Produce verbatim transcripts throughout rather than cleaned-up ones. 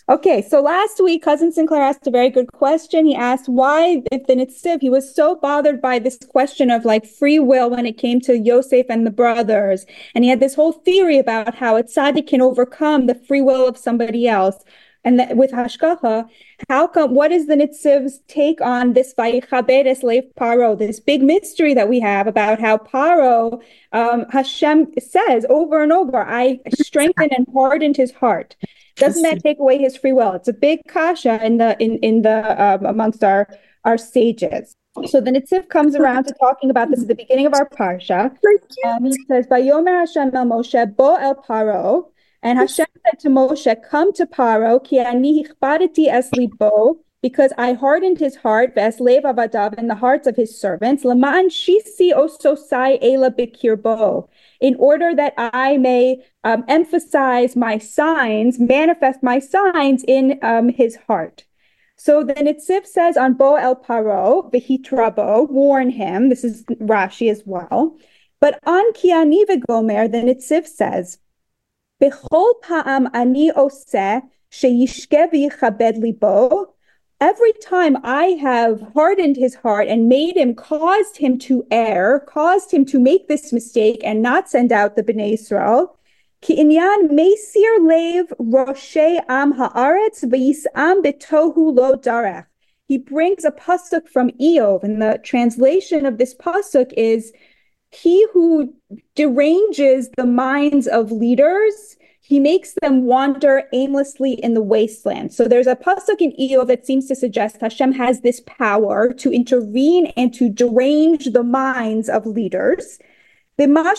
Okay, so last week, Cousin Sinclair asked a very good question. He asked why, if the Nitziv, he was so bothered by this question of like free will when it came to Yosef and the brothers. And he had this whole theory about how a tzaddik can overcome the free will of somebody else. And that with Hashkacha, how come, what is the Nitziv's take on this Vayichaber Eslev Paro, this big mystery that we have about how Paro, um, Hashem says over and over, I strengthened and hardened his heart. Doesn't that take away his free will? It's a big kasha in the in in the um, amongst our our sages. So the Nitziv comes around to talking about this at the beginning of our parsha. Um, he says, "Vayomer Hashem el Moshe bo el Paro," and Hashem said to Moshe, "Come to Paro, ki ani hichbadeti es libo, because I hardened his heart, ve'es lev avadav, in the hearts of his servants, lama'an shisi ososai ela bikirbo, in order that I may um, emphasize my signs, manifest my signs in um, his heart." So the Nitziv says on Bo El Paro, V'hitrabo, warn him. This is Rashi as well. But on Ki Ani V'gomer, the Nitziv says, B'chol pa'am ani oseh sheyishke v'yichabed libo. Every time I have hardened his heart and made him, caused him to err, caused him to make this mistake and not send out the Bnei Yisrael, ki inyan meisir lev roshei am haaretz v'yisam betohu lo darech. He brings a pasuk from Eov, and the translation of this pasuk is, he who deranges the minds of leaders, he makes them wander aimlessly in the wasteland. So there's a pasuk in Eov that seems to suggest Hashem has this power to intervene and to derange the minds of leaders. By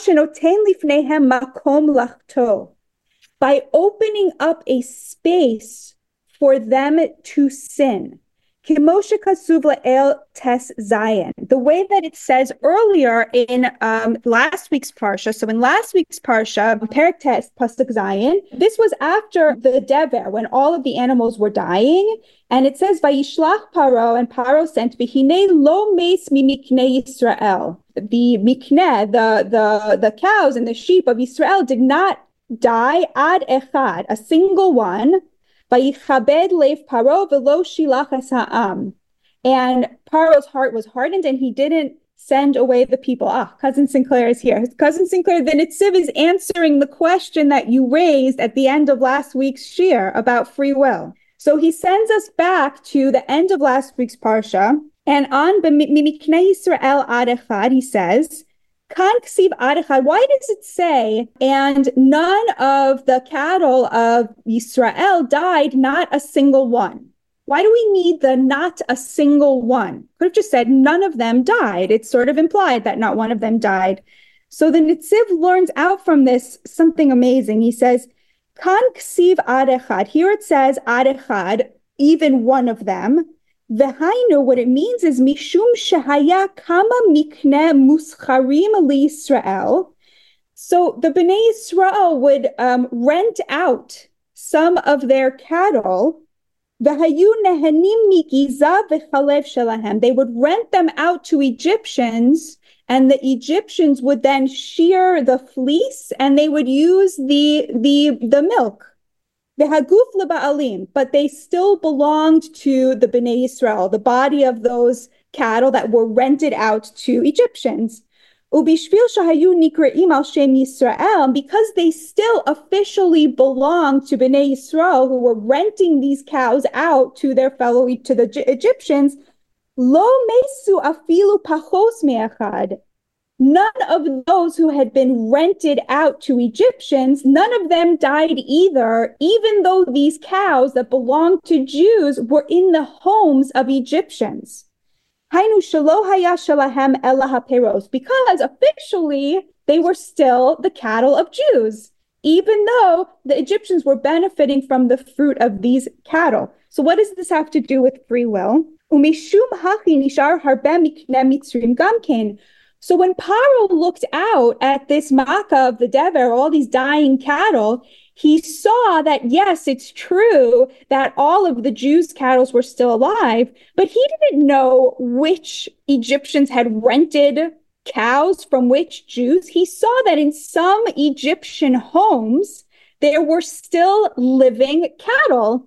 opening up a space for them to sin. The way that it says earlier in um, last week's parsha. So in last week's parsha, Perek Tes Pasuk Zayin, this was after the Dever, when all of the animals were dying, and it says Vayishlach Paro, and Paro sent B'hinei lo meis mi miknei Yisrael. The mikneh, the the the cows and the sheep of Israel did not die ad echad, a single one. Vayichabed lev Paro v'lo shilach es ha'am. And Paro's heart was hardened, and he didn't send away the people. Ah, Cousin Sinclair is here. Cousin Sinclair, the Nitziv is answering the question that you raised at the end of last week's shir about free will. So he sends us back to the end of last week's parsha, and on Mimiknei Yisrael ad echad, he says, Kan ksiv ad echad, why does it say, and none of the cattle of Yisrael died, not a single one? Why do we need the not a single one? Could have just said none of them died. It's sort of implied that not one of them died. So the Nitziv learns out from this something amazing. He says, Kan ksiv ad echad. Here it says ad echad, even one of them. V'hainu, what it means is mishum shehaya kama mikne muscharim liYisrael. So the Bnei Yisrael would um, rent out some of their cattle. V'hayu nehenim migiza v'chalev shelahem. They would rent them out to Egyptians, and the Egyptians would then shear the fleece, and they would use the the the milk. V'haguf leba'alim, but they still belonged to the Bnei Yisrael, the body of those cattle that were rented out to Egyptians. Ubishvil shahayu nikra'im al shem Yisrael, because they still officially belonged to Bnei Yisrael, who were renting these cows out to their fellow, to the Egyptians. Lo mesu afilu pachos me'achad. None of those who had been rented out to Egyptians, none of them died either, even though these cows that belonged to Jews were in the homes of Egyptians. Hainu shelo haya shalahem ela haperos, because officially they were still the cattle of Jews, even though the Egyptians were benefiting from the fruit of these cattle. So what does this have to do with free will? Umishum hachi nishar harbe mikne mitzrim gamkein. So when Paro looked out at this makkah of the Dever, all these dying cattle, he saw that, yes, it's true that all of the Jews' cattle were still alive, but he didn't know which Egyptians had rented cows from which Jews. He saw that in some Egyptian homes, there were still living cattle.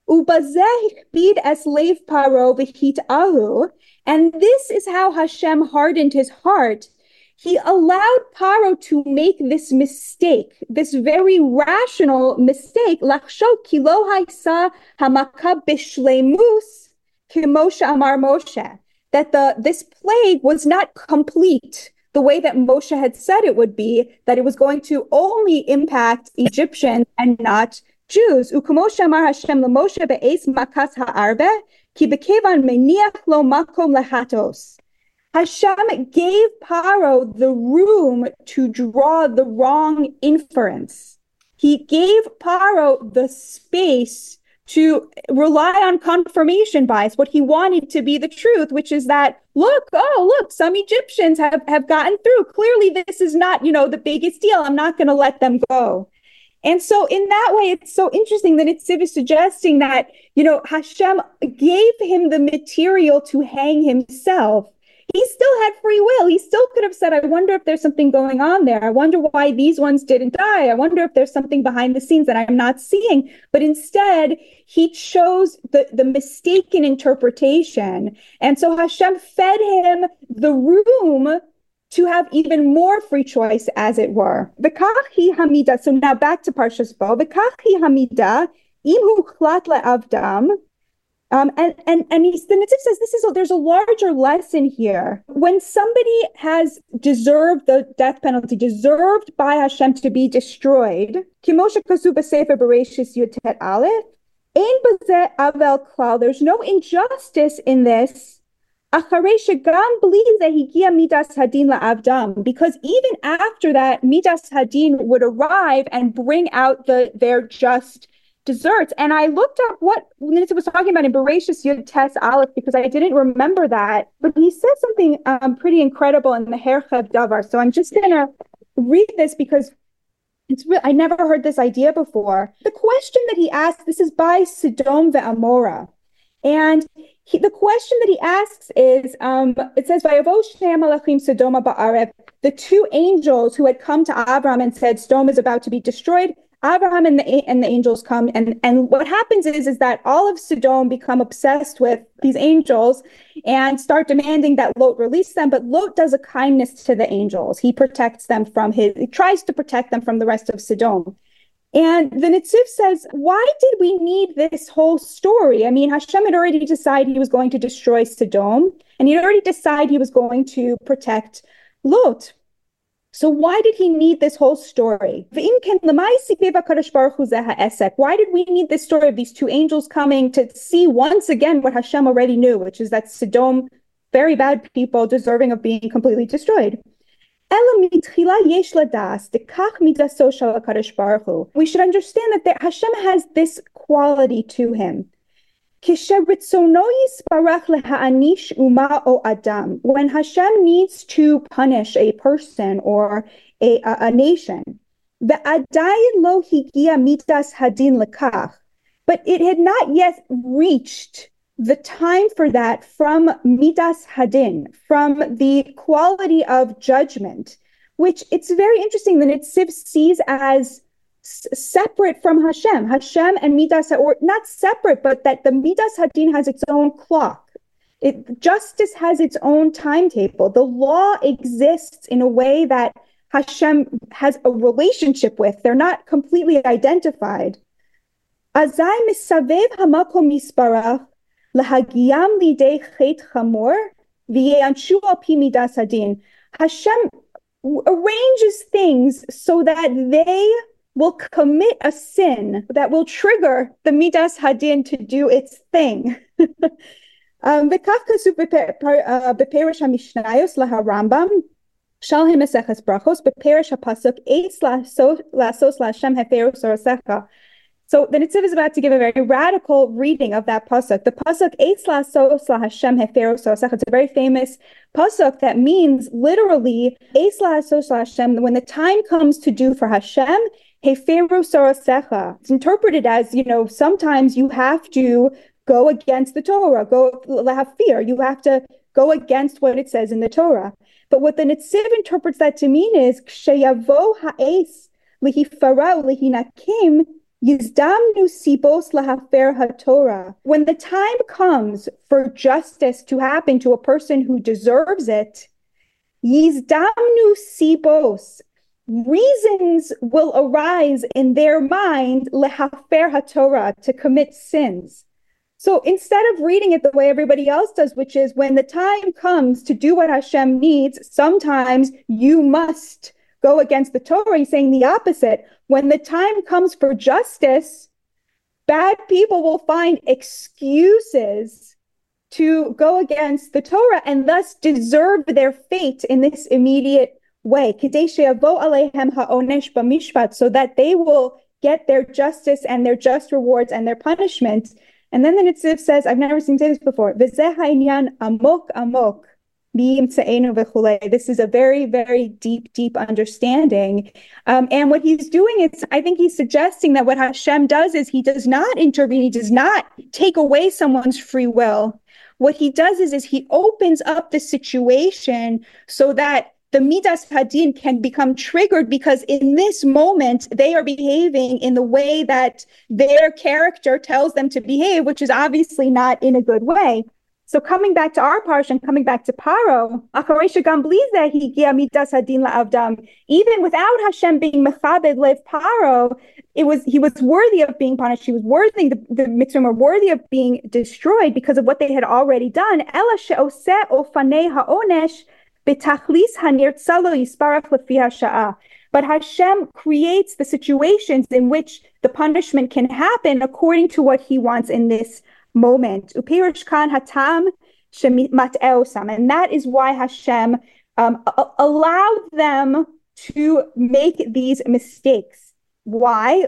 Ubazeh bid es lev paro v'hit ahu. And this is how Hashem hardened his heart. He allowed Paro to make this mistake, this very rational mistake. Lachsho kilo haisa hamaka bishleimus kimoshe amar Moshe. That the this plague was not complete the way that Moshe had said it would be, that it was going to only impact Egyptians and not Jews. U'kamoshe amar Hashem leMoshe be'es makas ha'arbe ki bekevan meniach lo makom lehatos. Hashem gave Paro the room to draw the wrong inference. He gave Paro the space to rely on confirmation bias, what he wanted to be the truth, which is that, look, oh, look, some Egyptians have, have gotten through. Clearly, this is not, you know, the biggest deal. I'm not going to let them go. And so in that way, it's so interesting that it's suggesting that, you know, Hashem gave him the material to hang himself. He still had free will. He still could have said, I wonder if there's something going on there. I wonder why these ones didn't die. I wonder if there's something behind the scenes that I'm not seeing. But instead, he chose the, the mistaken interpretation. And so Hashem fed him the room to have even more free choice, as it were. V'kachi hamida. So now back to Parshas Bo. V'kachi hamida im huchlat le'avdam. Um, and and and he's, the Netziv says this is a, there's a larger lesson here. When somebody has deserved the death penalty, deserved by Hashem to be destroyed, Kimosha Kasu b'Sefer Bereshis Yud Tet Aleph, Ein Bazeh Avel Klal. There's no injustice in this. Acharei shegam bli zeh higia midas hadin la'avdam, because even after that, midas hadin would arrive and bring out the their just desserts. And I looked up what Nitza was talking about in Bereshis Yud Tes Aleph, because I didn't remember that. But he said something um, pretty incredible in the Herchev Davar. So I'm just going to read this because it's real. I never heard this idea before. The question that he asked, this is by Sodom ve'Amora. And he, the question that he asks is, um, it says, Vayavo shnei malachim Sodoma ba'arev, the two angels who had come to Abraham and said, Sodom is about to be destroyed. Abraham and the and the angels come, and and what happens is is that all of Sodom become obsessed with these angels and start demanding that Lot release them. But Lot does a kindness to the angels. He protects them from his. He tries to protect them from the rest of Sodom. And the Netziv says, why did we need this whole story? I mean, Hashem had already decided he was going to destroy Sodom, and he had already decided he was going to protect Lot. So why did he need this whole story? Why did we need this story of these two angels coming to see once again what Hashem already knew, which is that Sodom, very bad people, deserving of being completely destroyed? We should understand that there, Hashem has this quality to him. When Hashem needs to punish a person or a, a, a nation, but it had not yet reached the time for that from midas hadin, from the quality of judgment, which it's very interesting that Netziv sees as separate from Hashem. Hashem and Midas, or not separate, but that the Midas Hadin has its own clock. It, justice has its own timetable. The law exists in a way that Hashem has a relationship with. They're not completely identified. Azai misavev hamakom misbarach lahagiyam lidei chet chamor v'yeanshu al pi Midas Hadin. Hashem arranges things so that they will commit a sin that will trigger the Midas Hadin to do its thing. V'kach kasu b'perish hamishnayos laharambam shal ha'meseches brachos b'perish hapasuk eitz lasos laHashem heferus orasecha. So the Netziv is about to give a very radical reading of that pasuk. The pasuk eitz lasos laHashem heferus orasecha. It's a very famous pasuk that means literally eitz lasos laHashem. When the time comes to do for Hashem, heferus orasecha. It's interpreted as, you know, sometimes you have to go against the Torah, go have fear. You have to go against what it says in the Torah. But what the Netziv interprets that to mean is, Ksheyavo ha'es lihifarau lihinakim Yizdamnu sibos lahafer haTorah. When the time comes for justice to happen to a person who deserves it, Yizdamnu sibos. Reasons will arise in their mind lehafer haTorah, to commit sins. So instead of reading it the way everybody else does, which is when the time comes to do what Hashem needs, sometimes you must go against the Torah. He's saying the opposite. When the time comes for justice, bad people will find excuses to go against the Torah and thus deserve their fate in this immediate way. So that they will get their justice and their just rewards and their punishment. And then the Netziv says, I've never seen say this before. This is a very, very deep, deep understanding. Um, and what he's doing is, I think he's suggesting that what Hashem does is he does not intervene. He does not take away someone's free will. What he does is, is he opens up the situation so that the Midas Hadin can become triggered, because in this moment, they are behaving in the way that their character tells them to behave, which is obviously not in a good way. So coming back to our parsha and coming back to Paro, even without Hashem being mechabed lev Paro, it was he was worthy of being punished. He was worthy, the, the Mitzrayim were worthy of being destroyed because of what they had already done. Ela she'oseh ofanei ha'onesh but Hashem creates the situations in which the punishment can happen according to what he wants in this moment. And that is why Hashem um, allowed them to make these mistakes. Why?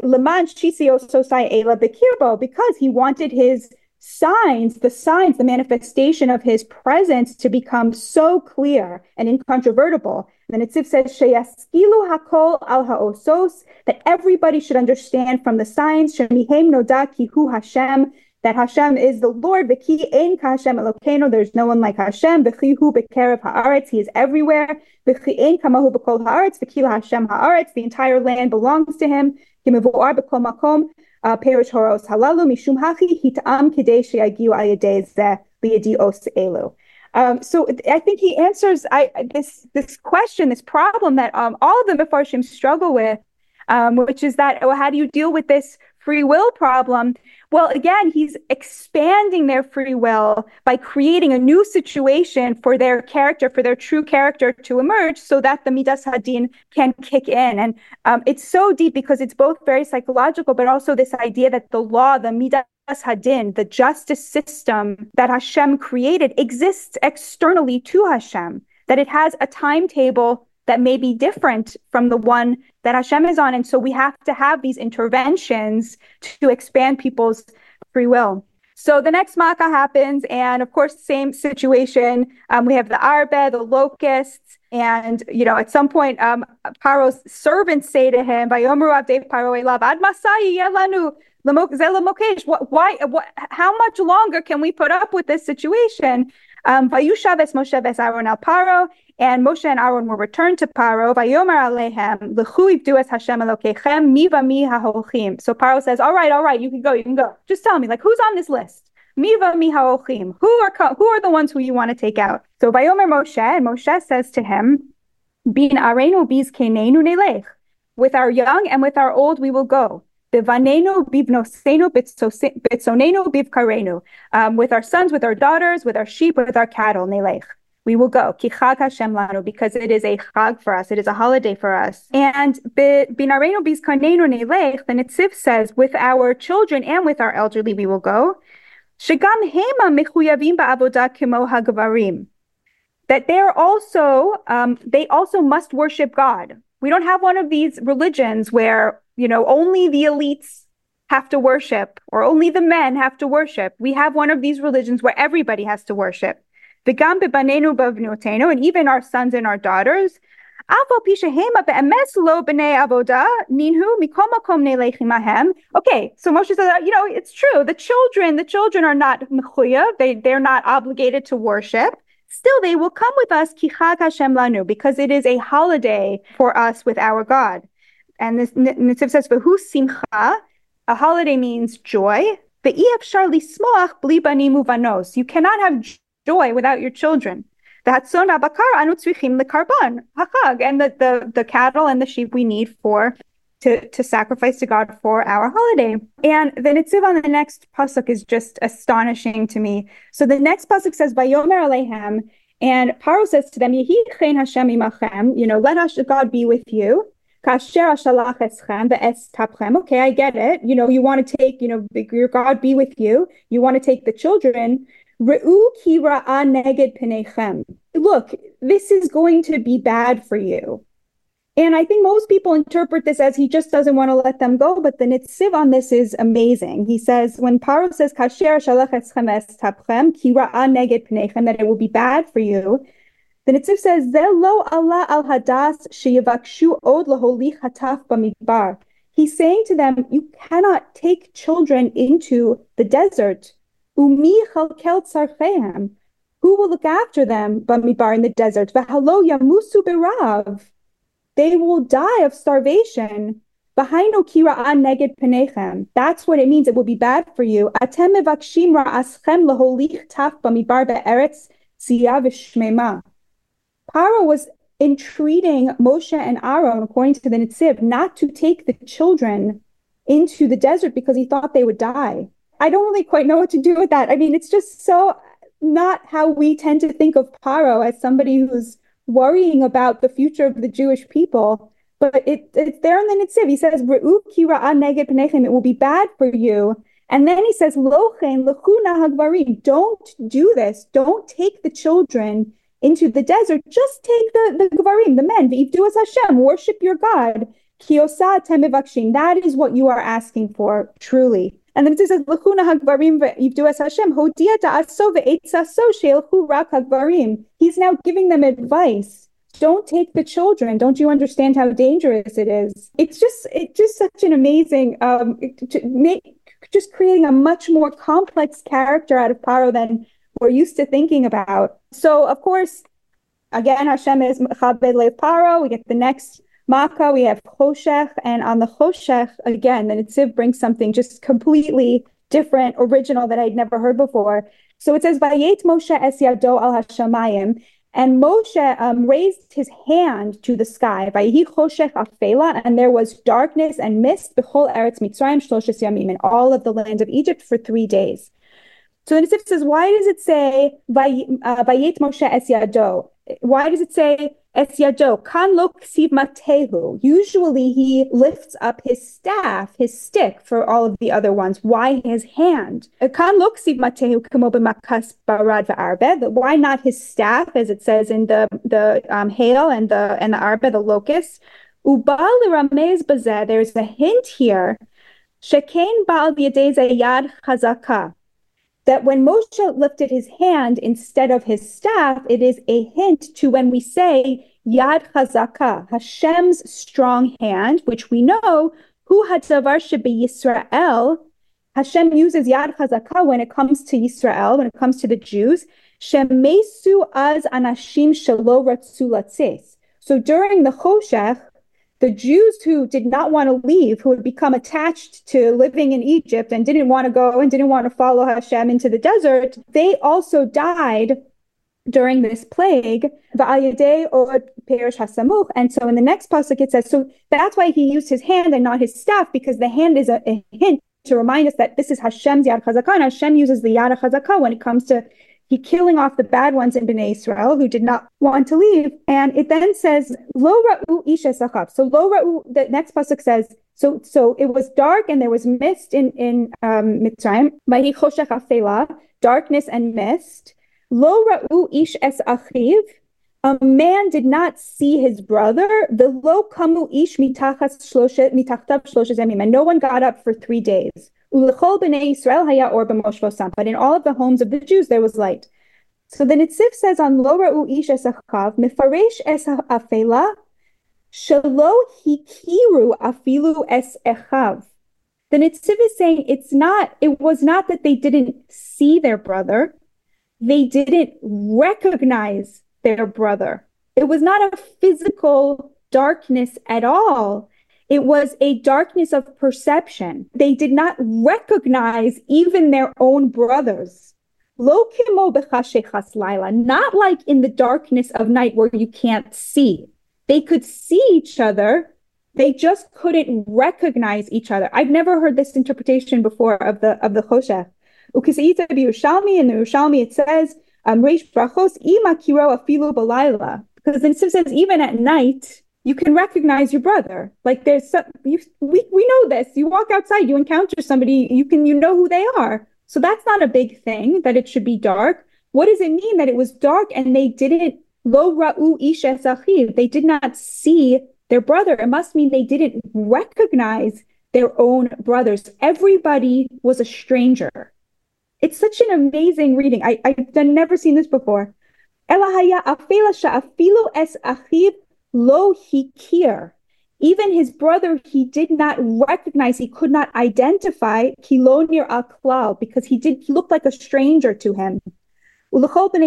Because he wanted his signs, the signs, the manifestation of his presence to become so clear and incontrovertible. And then Netziv says, Sheyaskilu hakol al ha'osos, that everybody should understand from the signs, Shemihem noda ki hu Hashem, that Hashem is the Lord, v'ki ein ka Hashem Elokeinu, there's no one like Hashem, v'chi hu b'kerev ha'aretz, he is everywhere, v'chi ein kamahu b'kol ha'aretz, v'ki Hashem ha'aretz, the entire land belongs to him, kimevu'ar b'kol makom, Perish horos halalu mishum hachi hitam kidei sheyagiu al yedei zeh liyadios elu. Um, so I think he answers I, this this question, this problem that um, all of the Mefarshim struggle with, um, which is that, well, how do you deal with this free will problem? Well, again, he's expanding their free will by creating a new situation for their character, for their true character to emerge, so that the Midas Hadin can kick in. And um, it's so deep because it's both very psychological, but also this idea that the law, the Midas Hadin, the justice system that Hashem created, exists externally to Hashem, that it has a timetable that may be different from the one that Hashem is on. And so we have to have these interventions to expand people's free will. So the next Makkah happens, and of course, same situation. Um, we have the Arbe, the locusts, and, you know, at some point, um, Paro's servants say to him, Vayomeru avdei Paro elav ad masai yelanu zelamokesh. Why, what, how much longer can we put up with this situation? Um, Vayushav es Moshe ves Aaron al Paro, and Moshe and Aaron were returned to Paro. Vayomer alehem lechu ivdu es Hashem Elokechem mi v'mi haholchim. So Paro says, "All right, all right, you can go, you can go. Just tell me, like, who's on this list? Mi v'mi haholchim. Who are who are the ones who you want to take out?" So Vayomer Moshe, and Moshe says to him, "Bin arenu biz kenenu nelech. With our young and with our old, we will go. Bivanenu bivnosenu bitsonenu bivkarenu. Um, with our sons, with our daughters, with our sheep, with our cattle, nelech. We will go. Ki chag Hashem lanu, because it is a chag for us. It is a holiday for us. And binarenu bizkanenu nelech, the Netziv says, with our children and with our elderly, we will go. Shegam hema mechuyavim ba'avodah kimo hagvarim. That they're also, um, they also must worship God. We don't have one of these religions where, you know, only the elites have to worship, or only the men have to worship. We have one of these religions where everybody has to worship. And even our sons and our daughters. Okay, so Moshe says, you know, it's true. The children, the children are not mechuyev. They, they're not obligated to worship. Still, they will come with us, ki chag Hashem lanu, because it is a holiday for us with our God. And this Netziv says, "V'hu simcha a holiday means joy. You cannot have joy without your children. And the, the, the cattle and the sheep we need for to, to sacrifice to God for our holiday. And the Nitziv on the next pasuk is just astonishing to me. So the next pasuk says, Vayomer Alehem, and Paro says to them, Yehi chen Hashem imachem, you know, let God be with you. Kasher ashalach eschem ve'es tapchem. Okay, I get it. You know, you want to take, you know, your God be with you. You want to take the children. Re'u ki ra'a neged penechem. Look, this is going to be bad for you. And I think most people interpret this as he just doesn't want to let them go, but the Nitziv on this is amazing. He says, when Paro says, Kasher ashalach eschem ve'es tapchem, ki ra'a neged penechem, that it will be bad for you, the Nitziv says, Zelo Allah al hadas sheyivakshu od laholich hataf bamidbar. He's saying to them, you cannot take children into the desert. Umi chalkel tzarchehem. Who will look after them bamidbar in the desert? V'halo yamusu berav. They will die of starvation. V'hainu ki ra'a neged penechem. That's what it means. It will be bad for you. Atem mevakshim ra'aschem laholich taf bamidbar be'eretz tziyah v'shmema. Paro was entreating Moshe and Aaron, according to the Nitziv, not to take the children into the desert because he thought they would die. I don't really quite know what to do with that. I mean, it's just so not how we tend to think of Paro as somebody who's worrying about the future of the Jewish people. But it, it's there in the Nitziv. He says, Re'u ki ra'a neged penechem, it will be bad for you. And then he says, Lochen lechuna hagvarim, don't do this. Don't take the children into the desert. Just take the, the Gvarim, the men, V'ivdu es Hashem, worship your God. Kiyosa temivakshim, that is what you are asking for, truly. And then it says, L'chuna hagvarim v'ivdu es Hashem, hodia da'aso ve'etzaso she'elchu rak hagvarim. He's now giving them advice. Don't take the children. Don't you understand how dangerous it is? It's just, it's just such an amazing, um, to make, just creating a much more complex character out of Paro than we're used to thinking about. So, of course, again, Hashem is Chabed Lev Paro. We get the next Makkah. We have Choshech. And on the Choshech, again, the Nitziv brings something just completely different, original, that I'd never heard before. So it says, Vayet Moshe es yado al hashamayim. And Moshe um, raised his hand to the sky. Vayehi Choshech afela. And there was darkness and mist, b'chol eretz Mitzrayim shloshes yamim, in all of the land of Egypt for three days. So the Nitziv says, why does it say Vayet Moshe es yado? Why does it say es yado? Kan lo ksiv matehu. Usually he lifts up his staff, his stick, for all of the other ones. Why his hand? Kan lo ksiv matehu kamo b'makas barad v'arbe. Why not his staff, as it says in the the um, hail and the and the arbe, the locust? Ubal l'ramez bazeh. There's a hint here. Shekain ba'al b'yadei yad chazaka. That when Moshe lifted his hand instead of his staff, it is a hint to when we say Yad Chazaka, Hashem's strong hand, which we know, Hu Hadavar Shebe Yisrael. Hashem uses Yad Chazaka when it comes to Yisrael, when it comes to the Jews. Shemesu az anashim shelo ratzu latzes. So during the Choshech, the Jews who did not want to leave, who had become attached to living in Egypt and didn't want to go and didn't want to follow Hashem into the desert, they also died during this plague. And so in the next pasuk it says, so that's why he used his hand and not his staff, because the hand is a, a hint to remind us that this is Hashem's Yad Chazakah, and Hashem uses the Yad Chazakah when it comes to He killing off the bad ones in Bnei Israel who did not want to leave. And it then says, Lo ra'u ish esachav. So Lo ra'u, the next pasuk says, so so it was dark and there was mist in, in um, Mitzrayim. Vahi choshech afela, darkness and mist. Lo ra'u ish es achiv. A man did not see his brother. The lo kamu ish mitachas shloshet mitachtav shloshet zemim. And no one got up for three days. But in all of the homes of the Jews, there was light. So the Nitziv says on Lo Ra'u Ish Es Achav, Mefaresh Es Afela, Shelo Hikiru Afilu Es Echav. The Nitziv is saying it's not, it was not that they didn't see their brother. They didn't recognize their brother. It was not a physical darkness at all. It was a darkness of perception. They did not recognize even their own brothers. Lo kimo b'chashechas laila, not like in the darkness of night where you can't see. They could see each other. They just couldn't recognize each other. I've never heard this interpretation before of the of the Choshech. Ukisita b'Yerushalmi, in the Yerushalmi it says, um, Reish brachos ima kiro afilu b'layla. Because then it says even at night, you can recognize your brother. Like there's some, you, we, we know this. You walk outside, you encounter somebody, you can, you know who they are. So that's not a big thing that it should be dark. What does it mean that it was dark and they didn't, lo ra'u ish es achiv, they did not see their brother? It must mean they didn't recognize their own brothers. Everybody was a stranger. It's such an amazing reading. I, I've never seen this before. Elahaya afela sha'afilu es achiv lo hikir. Even his brother, he did not recognize, he could not identify kilonir al-klal, because he did he looked like a stranger to him. But in all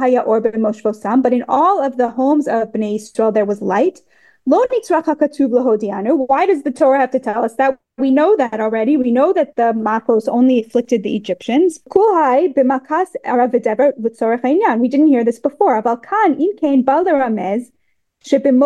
of the homes of Bnei Israel, there was light. Why does the Torah have to tell us that? We know that already. We know that the Makos only afflicted the Egyptians. We didn't hear this before. So what the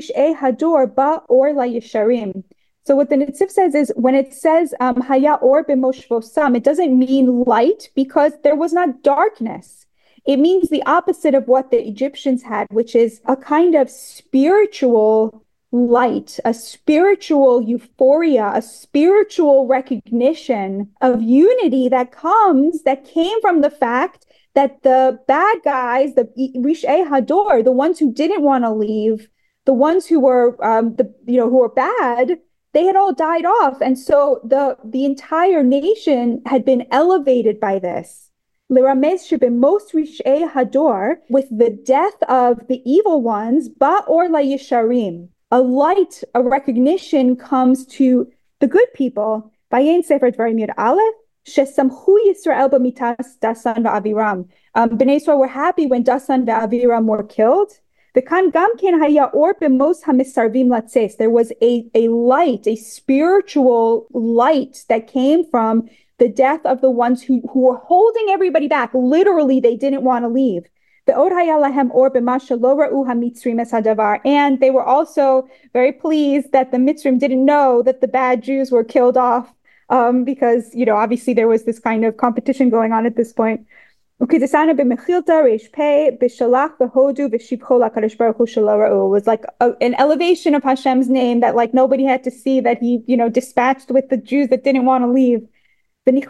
Netziv says is, when it says um, Haya or b'moshvosam, it doesn't mean light because there was not darkness. It means the opposite of what the Egyptians had, which is a kind of spiritual light, a spiritual euphoria, a spiritual recognition of unity that comes, that came from the fact that the bad guys, the Rish'ei Hador, the ones who didn't want to leave, the ones who were, um, the you know, who were bad, they had all died off, and so the the entire nation had been elevated by this. L'ramez shebemos Rish'ei Hador, with the death of the evil ones, ba'or la'yisharim, a light, a recognition comes to the good people. Vayein Sefer Dvarim Yud Aleph. Shesamchu Yisrael b'mitas Dasan v'Aviram. Um, Bnei Israel were happy when Dasan v'Aviram were killed. The kan gam ken haya or b'mos hamisarvim latzes. There was a a light, a spiritual light that came from the death of the ones who who were holding everybody back. Literally, they didn't want to leave. The od haya lahem or b'masha lo ra'u hamitzrim es hadavar. And they were also very pleased that the Mitzrim didn't know that the bad Jews were killed off. Um, because, you know, obviously there was this kind of competition going on at this point. It was like a, an elevation of Hashem's name that like nobody had to see, that he, you know, dispatched with the Jews that didn't want to leave. This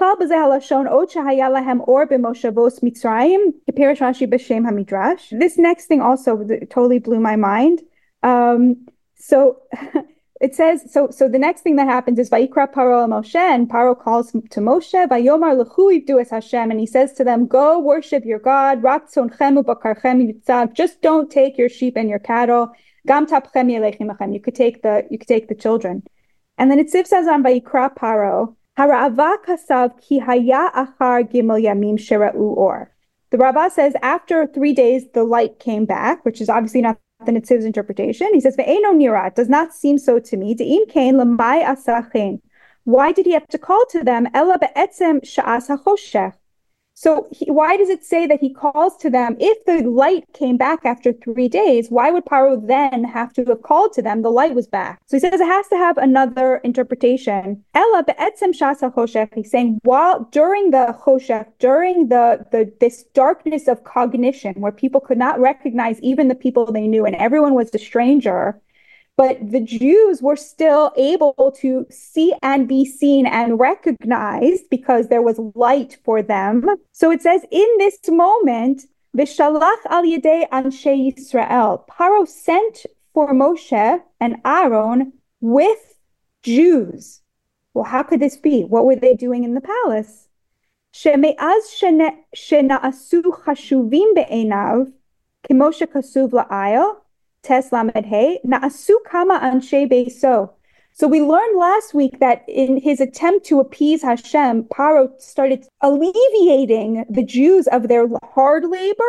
next thing also totally blew my mind. Um, so... It says, so so the next thing that happens is Vayikra Paro Moshe, and Paro calls to Moshe, Vayomar Lechu Ivdu es Hashem, and he says to them, go worship your God, Raktzonchemu Bakarchem Yitzag, just don't take your sheep and your cattle, Gam Tapchem Yelechem Achem, you could take the you could take the children. And then it says on Vayikra Paro, Hara'ava Kasav Ki Haya Achar Gimel Yamim Shera'u Or. The Rabbah says after three days the light came back, which is obviously not the Netziv's interpretation. He says, "Ve'eno nira," it does not seem so to me. De'im kain lemai asachen. Why did he have to call to them? Ela be'etzem sha'as hachoshech. So he, why does it say that he calls to them? If the light came back after three days, why would Paro then have to have called to them? The light was back. So he says it has to have another interpretation. Ela be'etzem sha'as hachoshech. He's saying while during the choshech, during the, the this darkness of cognition, where people could not recognize even the people they knew, and everyone was a stranger, but the Jews were still able to see and be seen and recognized because there was light for them. So it says, in this moment, Vishalach al Yedei Anshe Yisrael, Paro sent for Moshe and Aaron with Jews. Well, how could this be? What were they doing in the palace? Sheme'az shena'asu chashuvim be'enav, k'moshe kasuv la'ayel, Tes Lamed Hey, Na'asu Kama Anshe Beiso. So we learned last week that in his attempt to appease Hashem, Paro started alleviating the Jews of their hard labor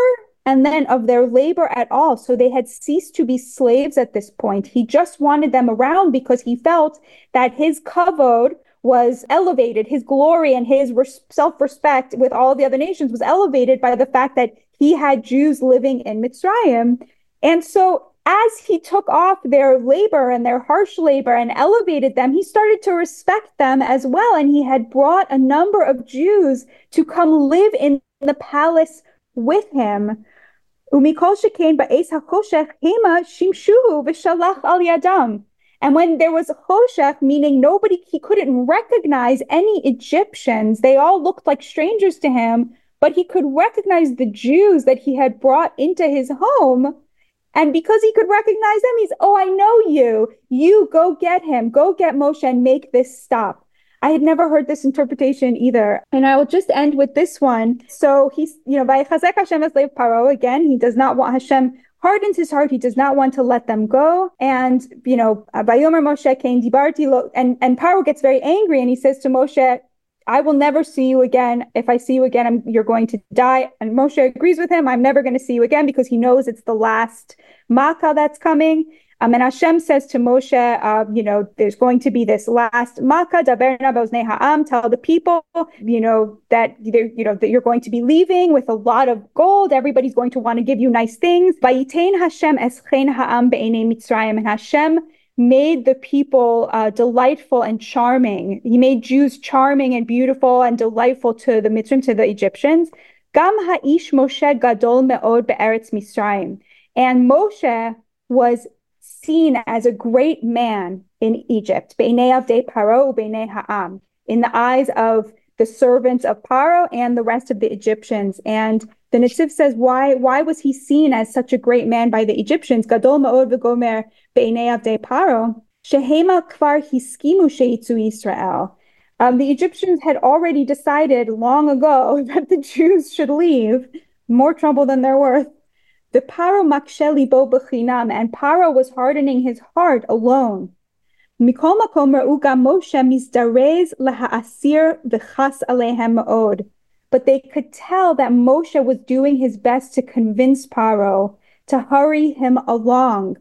and then of their labor at all. So they had ceased to be slaves at this point. He just wanted them around because he felt that his kavod was elevated, his glory and his self-respect with all the other nations was elevated by the fact that he had Jews living in Mitzrayim. And so as he took off their labor and their harsh labor and elevated them, he started to respect them as well. And he had brought a number of Jews to come live in the palace with him. Umikol shekain ba'es hachoshech hema shimshuhu v'shalach al yadam. And when there was choshech, meaning nobody, he couldn't recognize any Egyptians. They all looked like strangers to him, but he could recognize the Jews that he had brought into his home. And because he could recognize them, he's, oh, I know you. You go get him. Go get Moshe and make this stop. I had never heard this interpretation either. And I will just end with this one. So he's, you know, Vaychazek Hashem es lev Paro, again, he does not want, Hashem hardens his heart. He does not want to let them go. And, you know, Vayomer Moshe kein dibarti lo, and, and Paro gets very angry and he says to Moshe, I will never see you again. If I see you again, I'm, you're going to die. And Moshe agrees with him. I'm never going to see you again because he knows it's the last Makkah that's coming. Um, and Hashem says to Moshe, uh, you know, there's going to be this last Makkah, Daberna Boznei Ha'am, tell the people, you know, that, you know, that you're going to be leaving with a lot of gold. Everybody's going to want to give you nice things. Vayitain Hashem eschen ha'am be'enei Mitzrayim. And Hashem made the people uh, delightful and charming. He made Jews charming and beautiful and delightful to the Mitzrayim, to the Egyptians. Gam ha'ish Moshe gadol me'od be'eretz Mitzrayim. And Moshe was seen as a great man in Egypt, Beinei avdei Paro Beinei ha'am, in the eyes of the servants of Paro and the rest of the Egyptians. And the Netziv says, why, why was he seen as such a great man by the Egyptians? Gadol ma'od v'gomer Beinei avdei Paro, shehema kvar hiskimu sheitzu Yisrael. Um, the Egyptians had already decided long ago that the Jews should leave, more trouble than they're worth. The Paro maksheli bo b'chinam, and Paro was hardening his heart alone. Mikol makom ra'u gam Moshe mizdarez laha'asir v'chas alehem ma'od. But they could tell that Moshe was doing his best to convince Paro to hurry him along.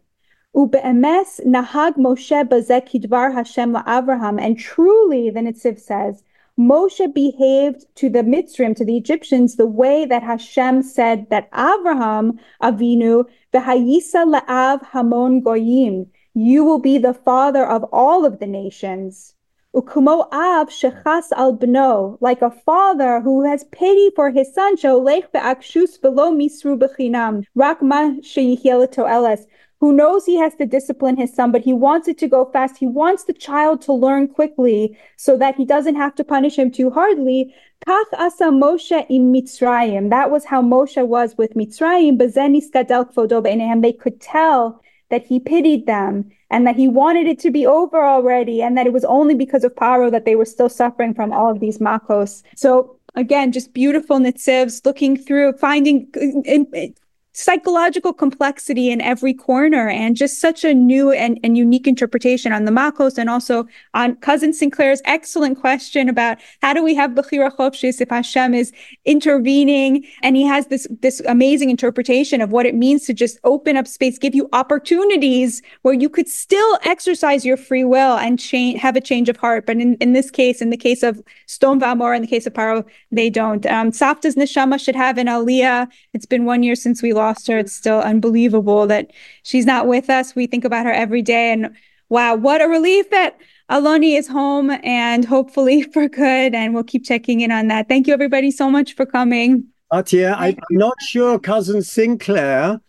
Ube'emes nahag Moshe bazeh kidvar Hashem la'Avraham, and truly, the Netziv says, Moshe behaved to the Mitzrim, to the Egyptians, the way that Hashem said that Avraham Avinu, v'hayisa la'av hamon goyim, you will be the father of all of the nations. Ukumo av shechas al bno, like a father who has pity for his son, sheholech be'akshus v'lo misru b'chinam, rak ma sheyichel to'eles, who knows he has to discipline his son, but he wants it to go fast. He wants the child to learn quickly so that he doesn't have to punish him too hardly. Kach asa Moshe im Mitzrayim. That was how Moshe was with Mitzrayim. Bezen niskadel kvodo b'einehem. They could tell that he pitied them and that he wanted it to be over already, and that it was only because of Paro that they were still suffering from all of these makos. So again, just beautiful Netzivs, looking through, finding in, in, psychological complexity in every corner, and just such a new and, and unique interpretation on the Makos, and also on Cousin Sinclair's excellent question about how do we have Bechira Chopshis if Hashem is intervening, and he has this this amazing interpretation of what it means to just open up space, give you opportunities where you could still exercise your free will and change, have a change of heart. But in, in this case, in the case of Sdom V'Amor, in the case of Paro, they don't. Um, Safta's Neshama should have an Aliyah. It's been one year since we lost her. It's still unbelievable that she's not with us. We think about her every day, and wow, what a relief that Aloni is home, and hopefully for good. And we'll keep checking in on that. Thank you, everybody, so much for coming. Atia, I'm not sure Cousin Sinclair,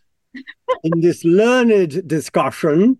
in this learned discussion,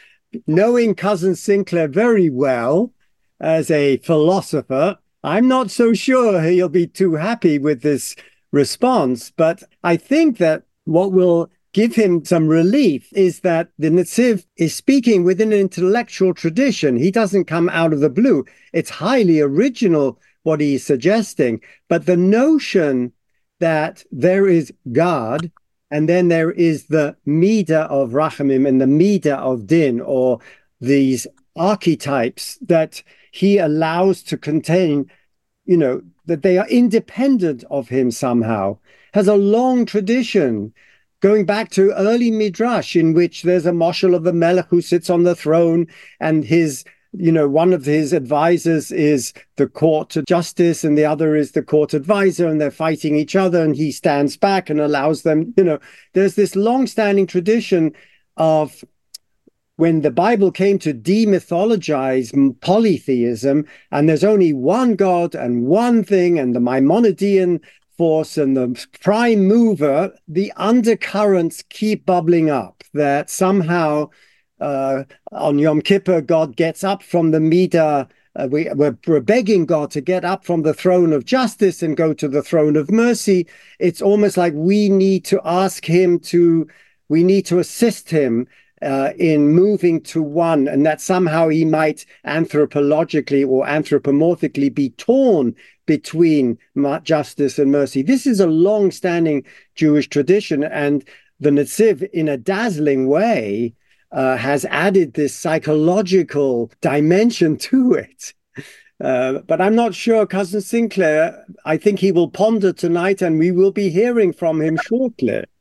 knowing Cousin Sinclair very well as a philosopher, I'm not so sure he'll be too happy with this response. But I think that what will give him some relief is that the Netziv is speaking within an intellectual tradition. He doesn't come out of the blue. It's highly original what he's suggesting. But the notion that there is God, and then there is the Midah of Rachamim and the Midah of Din, or these archetypes that he allows to contain, you know, that they are independent of him somehow. has a long tradition, going back to early Midrash, in which there's a Moshel of the Melech who sits on the throne, and his, you know, one of his advisors is the court justice and the other is the court advisor, and they're fighting each other, and he stands back and allows them, you know, there's this long-standing tradition of, when the Bible came to demythologize polytheism, and there's only one God and one thing, and the Maimonidean force and the prime mover, the undercurrents keep bubbling up, that somehow uh, on Yom Kippur, God gets up from the Midah. Uh, we, we're, we're begging God to get up from the throne of justice and go to the throne of mercy. It's almost like we need to ask him to, we need to assist him uh, in moving to one, and that somehow he might anthropologically or anthropomorphically be torn between justice and mercy. This is a long-standing Jewish tradition, and the Netziv, in a dazzling way, uh, has added this psychological dimension to it. Uh, but I'm not sure, Cousin Sinclair, I think he will ponder tonight, and we will be hearing from him shortly.